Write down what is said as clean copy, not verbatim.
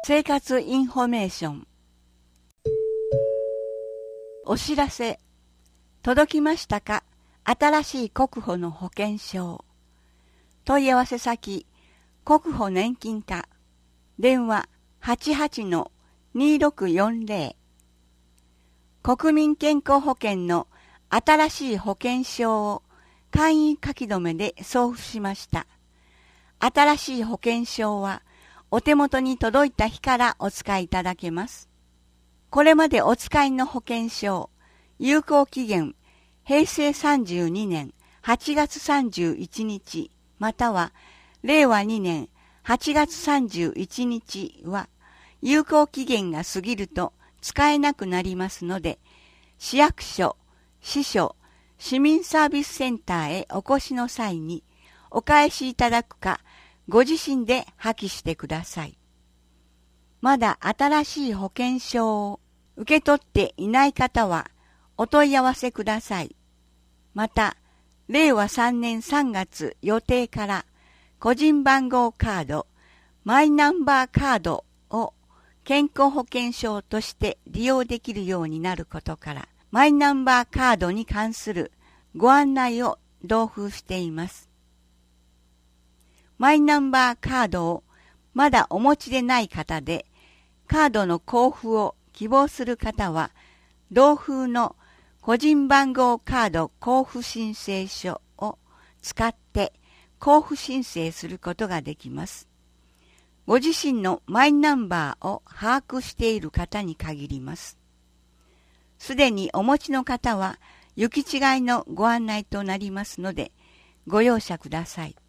生活インフォメーション。お知らせ。届きましたか？新しい国保の保険証。問い合わせ先、国保年金課。電話88-2640。国民健康保険の新しい保険証を簡易書き留めで送付しました。新しい保険証はお手元に届いた日からお使いいただけます。これまでお使いの保険証、有効期限、平成32年8月31日、または令和2年8月31日は、有効期限が過ぎると使えなくなりますので、市役所、支所、市民サービスセンターへお越しの際にお返しいただくか、ご自身で破棄してください。まだ新しい保険証を受け取っていない方はお問い合わせください。また、令和3年3月予定から個人番号カード、マイナンバーカードを健康保険証として利用できるようになることから、マイナンバーカードに関するご案内を同封しています。マイナンバーカードをまだお持ちでない方で、カードの交付を希望する方は、同封の個人番号カード交付申請書を使って交付申請することができます。ご自身のマイナンバーを把握している方に限ります。すでにお持ちの方は行き違いのご案内となりますので、ご容赦ください。